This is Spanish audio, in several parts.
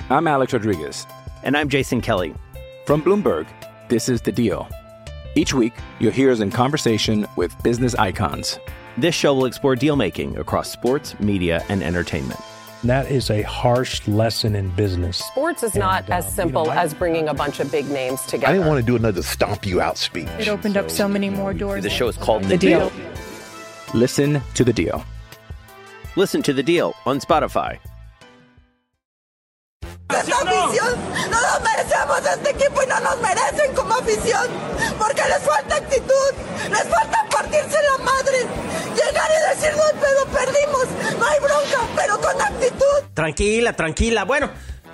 I'm Alex Rodriguez. And I'm Jason Kelly. From Bloomberg, this is The Deal. Each week, you'll hear us in conversation with business icons. This show will explore deal-making across sports, media, and entertainment. That is a harsh lesson in business. Sports is not as simple as bringing a bunch of big names together. I didn't want to do another stomp you out speech. It opened up so many more doors. The show is called The Deal. Listen to The Deal. Listen to The Deal on Spotify. Esta afición, no nos merecemos este equipo y no nos merecen como afición, porque les falta actitud, les falta partirse la madre, llegar y decir no hay pedo, perdimos, no hay bronca, pero con actitud. Tranquila, bueno,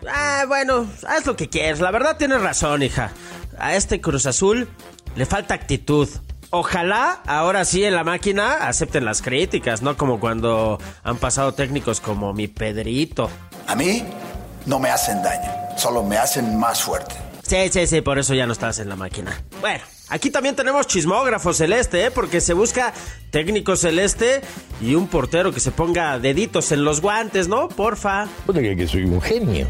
haz lo que quieras, la verdad tienes razón, hija, a este Cruz Azul le falta actitud. Ojalá ahora sí en la máquina acepten las críticas, no como cuando han pasado técnicos como mi Pedrito. A mí no me hacen daño, solo me hacen más fuerte. Sí, por eso ya no estás en la máquina. Bueno, aquí también tenemos chismógrafo celeste, porque se busca técnico celeste y un portero que se ponga deditos en los guantes, ¿no? Porfa. ¿Vos te crees que soy un genio?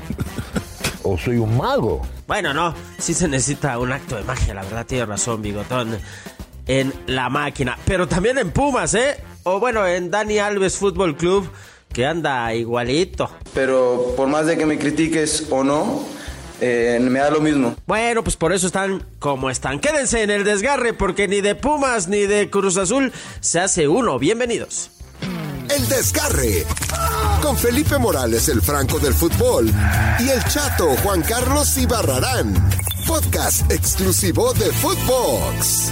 ¿O soy un mago? Bueno, no, sí se necesita un acto de magia, la verdad, tiene razón, Bigotón. En la máquina, pero también en Pumas, o bueno, en Dani Alves Fútbol Club, que anda igualito. Pero por más de que me critiques o no, me da lo mismo. Bueno, pues por eso están como están. Quédense en el desgarre, porque ni de Pumas ni de Cruz Azul se hace uno. Bienvenidos. El Desgarre, con Felipe Morales, el Franco del fútbol, y el Chato Juan Carlos Ibarrarán. Podcast exclusivo de Footbox.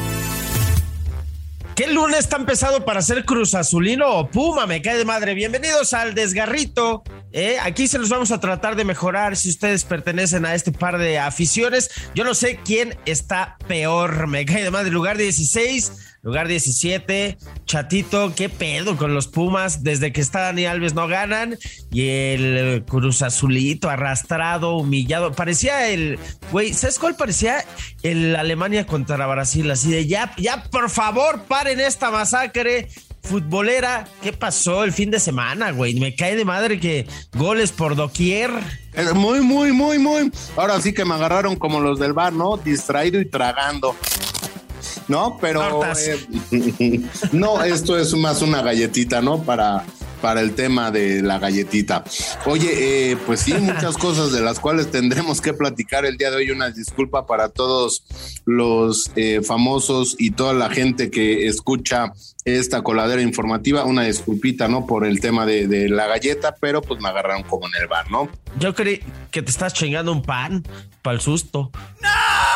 ¿Qué lunes tan pesado para ser Cruz Azulino o Puma? Me cae de madre. Bienvenidos al Desgarrito. Aquí se los vamos a tratar de mejorar si ustedes pertenecen a este par de aficiones. Yo no sé quién está peor. Me cae de madre. Lugar 16, lugar 17. Chatito, ¿qué pedo con los Pumas? Desde que está Dani Alves no ganan. Y el Cruz Azulito arrastrado, humillado. Parecía el... Güey, ¿sabes cuál parecía? El Alemania contra Brasil. Así de ya por favor, paren esta masacre futbolera. ¿Qué pasó el fin de semana, güey? Me cae de madre que goles por doquier. Muy. Ahora sí que me agarraron como los del bar, ¿no? Distraído y tragando. No, pero no, esto es más una galletita, ¿no? Para el tema de la galletita. Oye, pues sí, muchas cosas de las cuales tendremos que platicar el día de hoy. Una disculpa para todos los famosos y toda la gente que escucha esta coladera informativa. Una disculpita, ¿no? Por el tema de la galleta, pero pues me agarraron como en el bar, ¿no? Yo creí que te estás chingando un pan para el susto. ¡No!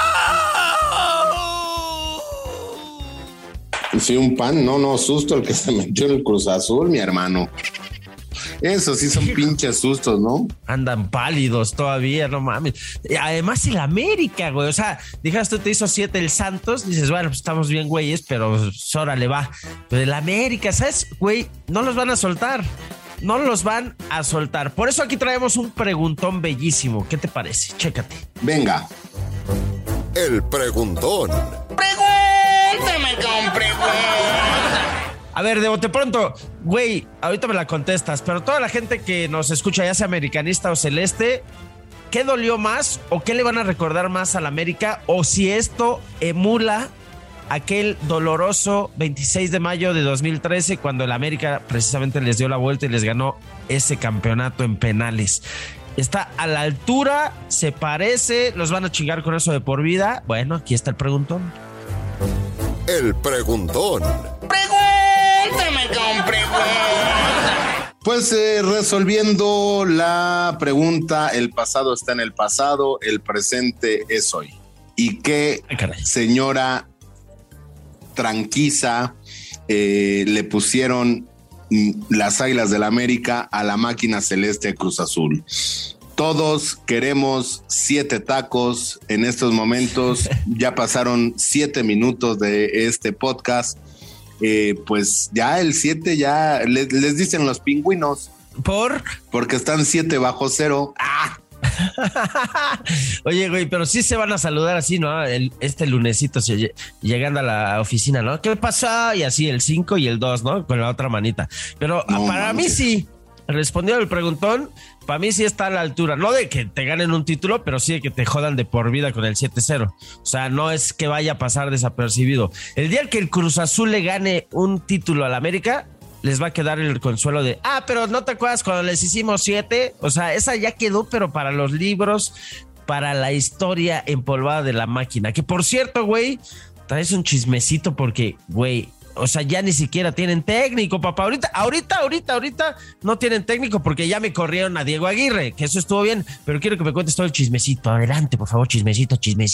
Sí, un pan, no, susto el que se metió en el Cruz Azul, mi hermano. Eso sí son pinches sustos, ¿no? Andan pálidos todavía, no mames. Además el América, güey, o sea, dijeras tú te hizo 7 el Santos, dices, bueno, pues estamos bien güeyes, pero pues, órale va. Pero el América, ¿sabes? Güey, no los van a soltar. Por eso aquí traemos un preguntón bellísimo. ¿Qué te parece? Chécate. Venga. El preguntón. Pregúntame con preguntas. A ver, de bote pronto, güey, ahorita me la contestas, pero toda la gente que nos escucha, ya sea americanista o celeste, ¿qué dolió más o qué le van a recordar más al América? O si esto emula aquel doloroso 26 de mayo de 2013, cuando el América precisamente les dio la vuelta y les ganó ese campeonato en penales. ¿Está a la altura? ¿Se parece? ¿Los van a chingar con eso de por vida? Bueno, aquí está el preguntón. El preguntón. Pregúntame con preguntas. Pues resolviendo la pregunta, el pasado está en el pasado, el presente es hoy. ¿Y qué señora tranquiza le pusieron las Águilas del América a la máquina celeste de Cruz Azul? Todos queremos 7 tacos en estos momentos. Ya pasaron 7 minutos de este podcast. Pues ya el 7 ya les dicen los pingüinos. Porque están 7 bajo cero. ¡Ah! Oye, güey, pero sí se van a saludar así, ¿no? Este lunesito llegando a la oficina, ¿no? ¿Qué pasa? Y así el 5 y el 2, ¿no? Con la otra manita. Pero no, para mí sí. respondiendo al preguntón, para mí sí está a la altura, no de que te ganen un título, pero sí de que te jodan de por vida con el 7-0. O sea, no es que vaya a pasar desapercibido. El día que el Cruz Azul le gane un título al América, les va a quedar el consuelo de, pero ¿no te acuerdas cuando les hicimos 7? O sea, esa ya quedó, pero para los libros, para la historia empolvada de la máquina. Que por cierto, güey, traes un chismecito porque, güey, o sea, ya ni siquiera tienen técnico, papá. Ahorita no tienen técnico porque ya me corrieron a Diego Aguirre, que eso estuvo bien, pero quiero que me cuentes todo el chismecito. Adelante, por favor, chismecito.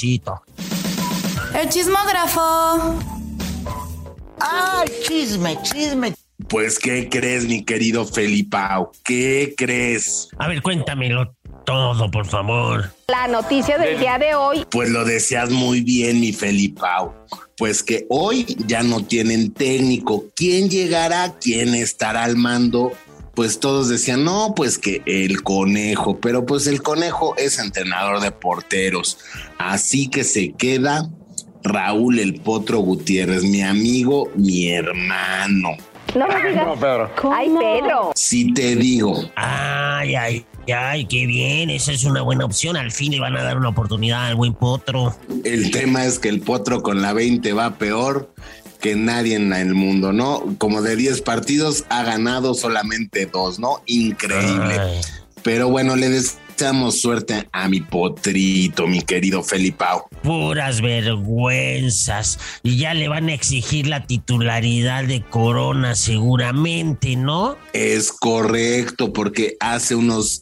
El chismógrafo. ¡Ay, chisme! Pues, ¿qué crees, mi querido Felipao? ¿Qué crees? A ver, cuéntamelo todo, por favor. La noticia del día de hoy. Pues lo decías muy bien, mi Felipao. Pues que hoy ya no tienen técnico. ¿Quién llegará? ¿Quién estará al mando? Pues todos decían, no, pues que el Conejo. Pero pues el Conejo es entrenador de porteros. Así que se queda Raúl el Potro Gutiérrez, mi amigo, mi hermano. No me digas. No, Pedro. Ay, Pedro. Sí te digo. Ay, qué bien. Esa es una buena opción. Al fin le van a dar una oportunidad al buen Potro. El tema es que el Potro con la 20 va peor que nadie en el mundo, ¿no? Como de 10 partidos ha ganado solamente 2, ¿no? Increíble. Ay. Pero bueno, le deseamos suerte a mi Potrito, mi querido Felipao. Puras vergüenzas. Y ya le van a exigir la titularidad de Corona seguramente, ¿no? Es correcto, porque hace unas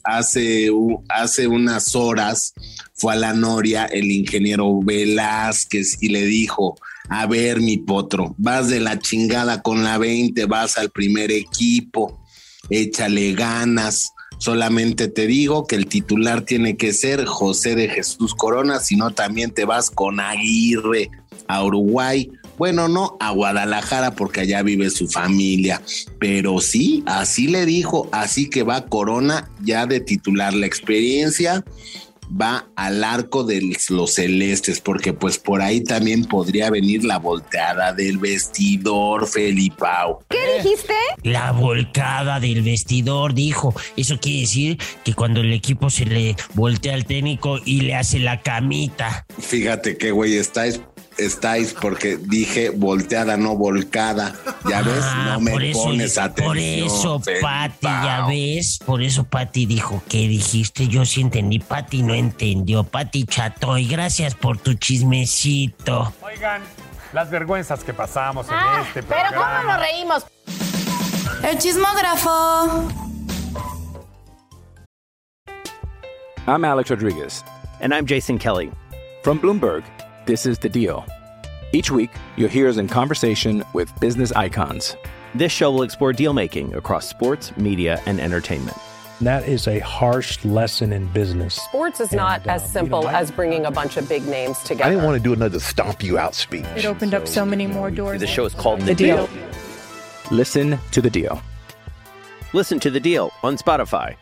horas fue a la Noria el ingeniero Velázquez y le dijo, a ver, mi Potro, vas de la chingada con la 20, vas al primer equipo, échale ganas. Solamente te digo que el titular tiene que ser José de Jesús Corona, si no también te vas con Aguirre a Uruguay. Bueno, no, a Guadalajara porque allá vive su familia. Pero sí, así le dijo, así que va Corona ya de titular. La experiencia va al arco de los celestes, porque pues por ahí también podría venir la volteada del vestidor, Felipao. ¿Qué dijiste? La volcada del vestidor, dijo. Eso quiere decir que cuando el equipo se le voltea al técnico y le hace la camita. Fíjate qué güey estáis porque dije volteada, no volcada. Ya ves, no me pones atención. Por eso, Pati, ya ves. Por eso Pati dijo, ¿qué dijiste? Yo sí entendí, Pati no entendió. Pati Chatoy, gracias por tu chismecito. Oigan, las vergüenzas que pasamos en este programa. Pero ¿cómo nos reímos? El chismógrafo. I'm Alex Rodriguez. And I'm Jason Kelly. From Bloomberg, this is The Deal. Each week, you'll hear us in conversation with business icons. This show will explore deal-making across sports, media, and entertainment. That is a harsh lesson in business. Sports is not as simple as bringing a bunch of big names together. I didn't want to do another stomp you out speech. It opened up so many more doors. The show is called The Deal. Listen to The Deal. Listen to The Deal on Spotify.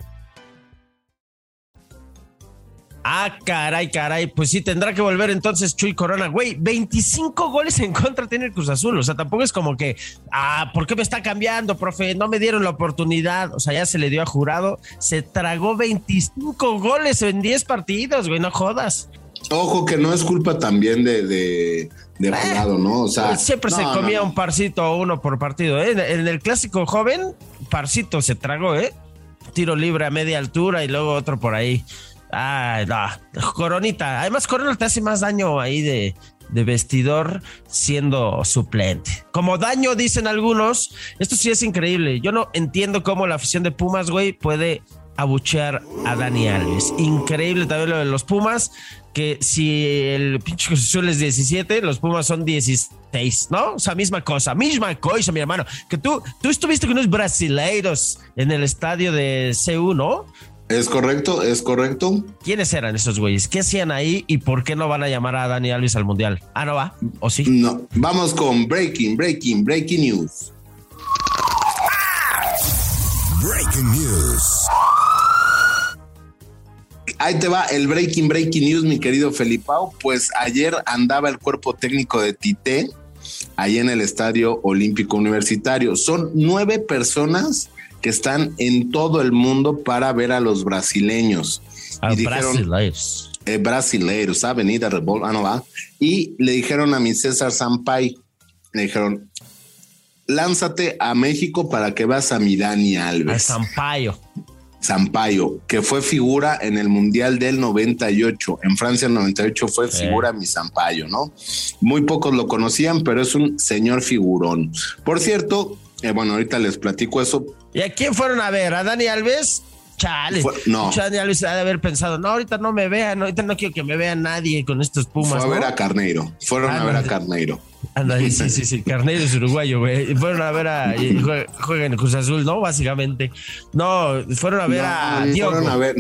Caray, pues sí, tendrá que volver entonces Chuy Corona. Güey, 25 goles en contra tiene el Cruz Azul, o sea, tampoco es como que, ¿por qué me está cambiando, profe? No me dieron la oportunidad, o sea, ya se le dio a Jurado, se tragó 25 goles en 10 partidos, güey, no jodas. Ojo que no es culpa también de Jurado, ¿no? O sea, siempre se comía un parcito o uno por partido, ¿eh? En el clásico joven, parcito se tragó, ¿eh? Tiro libre a media altura y luego otro por ahí. No, Coronita. Además, Corona te hace más daño ahí de vestidor siendo suplente. Como daño, dicen algunos. Esto sí es increíble. Yo no entiendo cómo la afición de Pumas, güey, puede abuchear a Dani Alves. Increíble también lo de los Pumas, que si el pinche Cruz Azul es 17, los Pumas son 16, ¿no? O sea, misma cosa, mi hermano. Que tú estuviste con unos brasileiros en el estadio de CU, ¿no? Es correcto. ¿Quiénes eran esos güeyes? ¿Qué hacían ahí y por qué no van a llamar a Dani Alves al Mundial? ¿No va? ¿O sí? No, vamos con breaking news. Breaking news. Ahí te va el breaking news, mi querido Felipao. Pues ayer andaba el cuerpo técnico de Tite ahí en el Estadio Olímpico Universitario. Son 9 personas que están en todo el mundo para ver a los brasileños. Y dijeron, brasileiros, Avenida Rebol, no va. Y le dijeron a mi César Sampaio, le dijeron, lánzate a México para que vas a mi Dani Alves. A Sampaio, que fue figura en el Mundial del 98. En Francia el 98 fue figura mi Sampaio, ¿no? Muy pocos lo conocían, pero es un señor figurón. Por cierto, bueno, ahorita les platico eso. ¿Y a quién fueron a ver? ¿A Dani Alves? Chale. No. Dani Alves ha de haber pensado, no, ahorita no me vean, ahorita no quiero que me vean nadie con estos Pumas. Fue a ver a Carneiro. Fueron a ver a Carneiro. Ándale, sí, Carneiro es uruguayo, güey. Fueron a ver juega en Cruz Azul, ¿no? Básicamente. No, fueron a ver a Diogo. Fueron a ver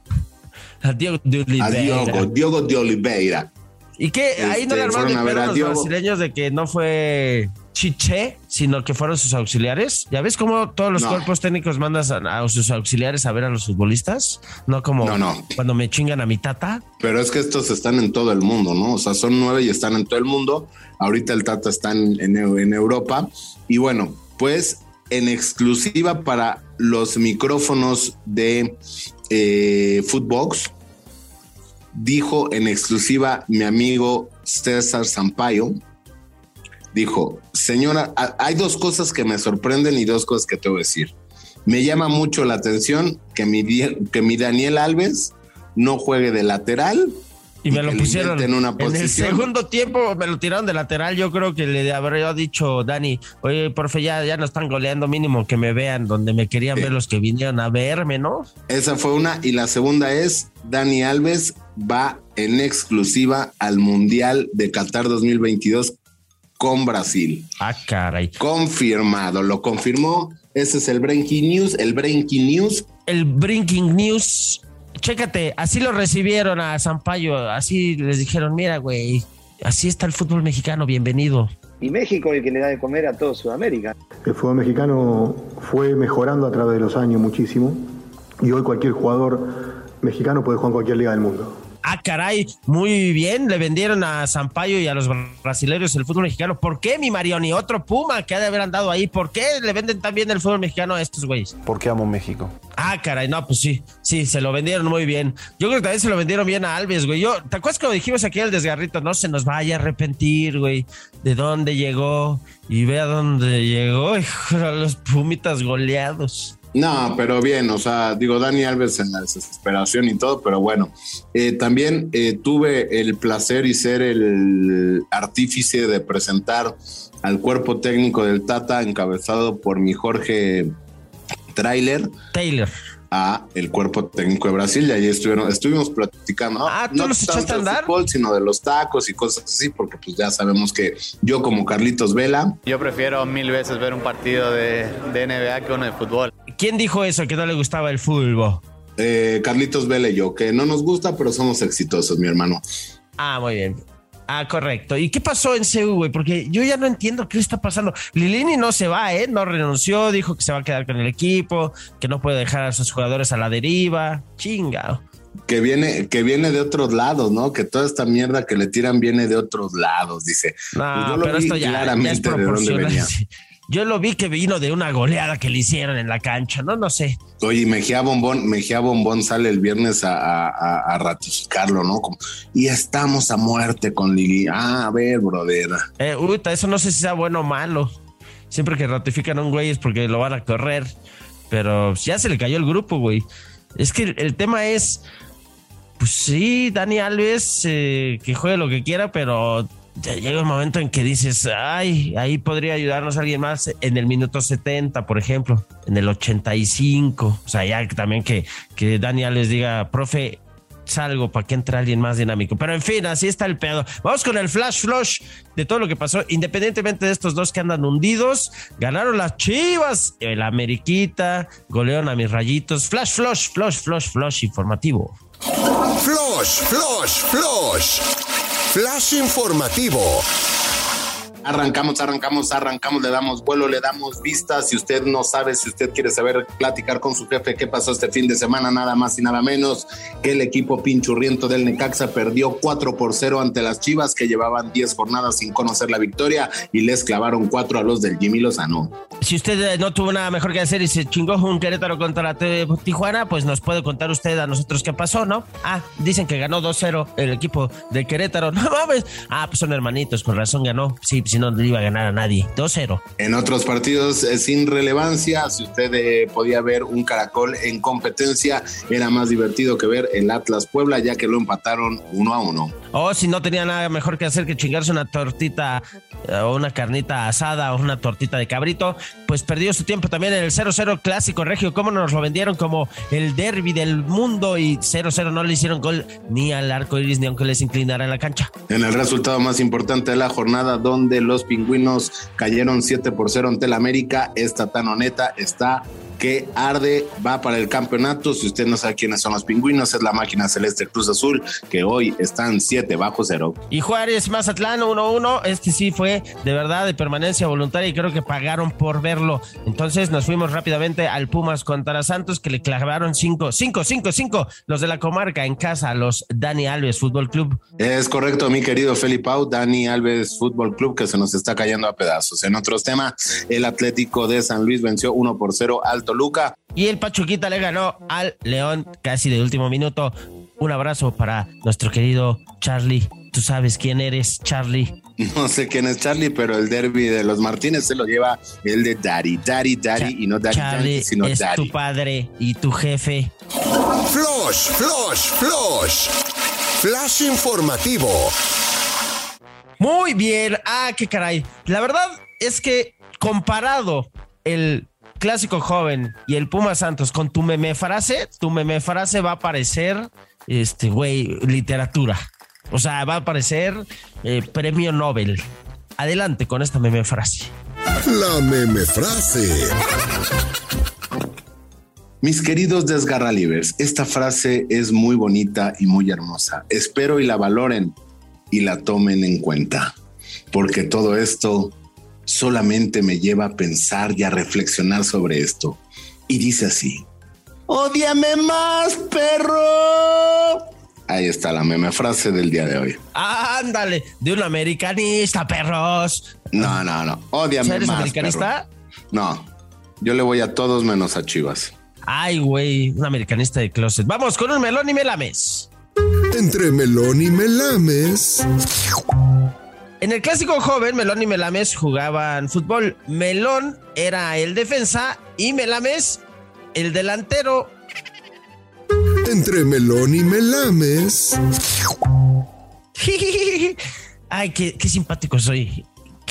a Diogo de Oliveira. Diogo de Oliveira. ¿Y qué? Ahí no le armaron a ver a los brasileños de que no fue Chiche, sino que fueron sus auxiliares. ¿Ya ves cómo todos los cuerpos técnicos mandan a sus auxiliares a ver a los futbolistas? No como cuando me chingan a mi tata. Pero es que estos están en todo el mundo, ¿no? O sea, son 9 y están en todo el mundo. Ahorita el Tata está en Europa. Y bueno, pues en exclusiva para los micrófonos de Footbox, dijo en exclusiva mi amigo César Sampaio, dijo, señora, hay 2 cosas que me sorprenden y 2 cosas que te voy a decir. Me llama mucho la atención que mi Daniel Alves no juegue de lateral. Y me lo pusieron en una posición. En el segundo tiempo me lo tiraron de lateral. Yo creo que le habría dicho Dani, oye, porfe, ya no están goleando, mínimo que me vean donde me querían ver los que vinieron a verme, ¿no? Esa fue una. Y la segunda es, Dani Alves va en exclusiva al Mundial de Qatar 2022 con Brasil. Ah, caray. Confirmado, lo confirmó. Ese es el Breaking News. El Breaking News. Chécate, así lo recibieron a Sampaio, así les dijeron, mira, güey, así está el fútbol mexicano, bienvenido. Y México es el que le da de comer a todo Sudamérica. El fútbol mexicano fue mejorando a través de los años muchísimo y hoy cualquier jugador mexicano puede jugar en cualquier liga del mundo. Ah, caray, muy bien, le vendieron a Sampaio y a los brasileños el fútbol mexicano. ¿Por qué, mi Marioni? Otro Puma que ha de haber andado ahí. ¿Por qué le venden tan bien el fútbol mexicano a estos güeyes? Porque amo México. Ah, caray, no, pues sí, se lo vendieron muy bien. Yo creo que también se lo vendieron bien a Alves, güey. ¿Te acuerdas cuando dijimos aquí el desgarrito? No se nos vaya a arrepentir, güey, de dónde llegó y ve a dónde llegó, hijo, a los Pumitas goleados. No, pero bien, o sea, digo, Dani Alves en la desesperación y todo, pero bueno, también tuve el placer y ser el artífice de presentar al cuerpo técnico del Tata, encabezado por mi Jorge Taylor, a el cuerpo técnico de Brasil, y ahí estuvimos platicando, ¿tú no los echaste a andar? Fútbol, sino de los tacos y cosas así, porque pues ya sabemos que yo como Carlitos Vela. Yo prefiero 1000 veces ver un partido de NBA que uno de fútbol. ¿Quién dijo eso, que no le gustaba el fútbol? Carlitos Vela y yo, que no nos gusta, pero somos exitosos, mi hermano. Ah, muy bien. Ah, correcto. ¿Y qué pasó en CU, güey? Porque yo ya no entiendo qué está pasando. Lilini no se va, no renunció, dijo que se va a quedar con el equipo, que no puede dejar a sus jugadores a la deriva. Chingado. Que viene de otros lados, ¿no? Que toda esta mierda que le tiran viene de otros lados, dice. No, pues yo lo pero vi esto ya es proporcional. Yo lo vi que vino de una goleada que le hicieron en la cancha, no sé. Oye, Mejía Bombón sale el viernes a ratificarlo, ¿no? Y estamos a muerte con Lili. A ver, brother. Eso no sé si sea bueno o malo. Siempre que ratifican a un güey es porque lo van a correr. Pero ya se le cayó el grupo, güey. Es que el tema es, pues sí, Dani Alves, que juegue lo que quiera, pero ya llega un momento en que dices, ay, ahí podría ayudarnos alguien más en el minuto 70, por ejemplo, en el 85. O sea, ya también que Dani Alves diga, profe, salgo para que entre alguien más dinámico. Pero en fin, así está el pedo. Vamos con el flash de todo lo que pasó, independientemente de estos dos que andan hundidos. Ganaron las Chivas, el Ameriquita, golearon a mis Rayitos. Flash informativo. Flash informativo. Arrancamos, le damos vuelo, le damos vista. Si usted no sabe, si usted quiere saber, platicar con su jefe qué pasó este fin de semana, nada más y nada menos que el equipo pinchurriento del Necaxa perdió 4-0 ante las Chivas, que llevaban 10 jornadas sin conocer la victoria y les clavaron 4 a los del Jimmy Lozano. Si usted no tuvo nada mejor que hacer y se chingó un Querétaro contra Tijuana, pues nos puede contar usted a nosotros qué pasó, ¿no? Dicen que ganó 2-0 el equipo de Querétaro. No mames. Pues son hermanitos, con razón ganó. Sí, si no le iba a ganar a nadie. 2-0. En otros partidos sin relevancia, si usted podía ver un Caracol en competencia, era más divertido que ver el Atlas Puebla, ya que lo empataron 1-1. Si no tenía nada mejor que hacer que chingarse una tortita o una carnita asada o una tortita de cabrito, pues perdió su tiempo también en el 0-0 clásico regio. Cómo nos lo vendieron como el derbi del mundo, y 0-0 no le hicieron gol ni al arco iris ni aunque les inclinara en la cancha. En el resultado más importante de la jornada, donde los pingüinos cayeron 7-0 ante el América, esta tanoneta está que arde, va para el campeonato. Si usted no sabe quiénes son los pingüinos, es la máquina celeste Cruz Azul, que hoy están 7-0. Y Juárez Mazatlán 1-1, este sí fue de verdad de permanencia voluntaria y creo que pagaron por verlo. Entonces nos fuimos rápidamente al Pumas contra Santos, que le clavaron 5 los de la comarca en casa a los Dani Alves Fútbol Club. Es correcto, mi querido Felipao, Dani Alves Fútbol Club, que se nos está cayendo a pedazos. En otros temas, el Atlético de San Luis venció 1-0 al Toluca. Y el Pachuquita le ganó al León casi de último minuto. Un abrazo para nuestro querido Charlie. ¿Tú sabes quién eres, Charlie? No sé quién es Charlie, pero el derbi de los Martínez se lo lleva el de Daddy, y no Daddy, Charlie, sino es Daddy. Tu padre y tu jefe. Flash. Flash informativo. Muy bien. Qué caray. La verdad es que comparado el Clásico Joven y el Puma Santos con tu meme frase va a parecer, literatura. O sea, va a parecer premio Nobel. Adelante con esta meme frase. La meme frase. Mis queridos desgarralivers, esta frase es muy bonita y muy hermosa. Espero y la valoren y la tomen en cuenta, porque todo esto solamente me lleva a pensar y a reflexionar sobre esto. Y dice así: ¡ódiame más, perro! Ahí está la meme frase del día de hoy. Ándale, de un americanista, perros. No. Ódiame ¿Eres más, americanista? Perro. No, yo le voy a todos menos a Chivas. Ay, güey, un americanista de closet. Vamos con un melón y melames. Entre melón y melames. En el Clásico Joven, Melón y Melames jugaban fútbol. Melón era el defensa y Melames el delantero. Entre melón y melames. Ay, qué simpático soy.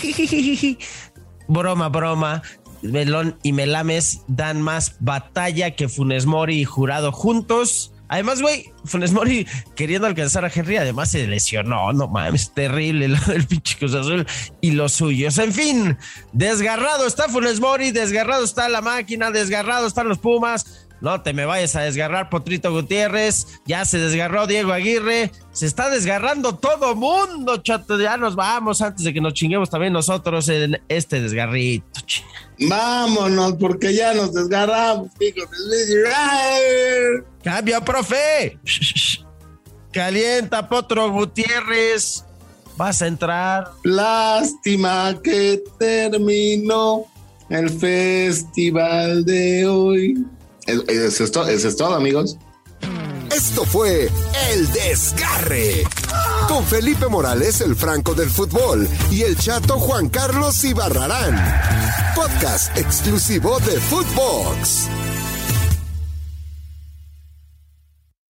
Broma. Melón y Melames dan más batalla que Funes Mori y Jurado juntos. Además, güey, Funes Mori queriendo alcanzar a Henry, además se lesionó. No mames, terrible el pinche Cruz Azul y los suyos. En fin, desgarrado está Funes Mori, desgarrado está la máquina, desgarrado están los Pumas. No te me vayas a desgarrar, Potrito Gutiérrez. Ya se desgarró Diego Aguirre. Se está desgarrando todo mundo, chato. Ya nos vamos antes de que nos chinguemos también nosotros en este desgarrito. Vámonos, porque ya nos desgarramos, hijos. ¡Cambio, profe! Calienta, Potro Gutiérrez. Vas a entrar. Lástima que terminó el festival de hoy. Eso es todo, amigos. Esto fue El Desgarre. Con Felipe Morales, el Franco del fútbol, y el Chato Juan Carlos Ibarrarán. Podcast exclusivo de Footbox.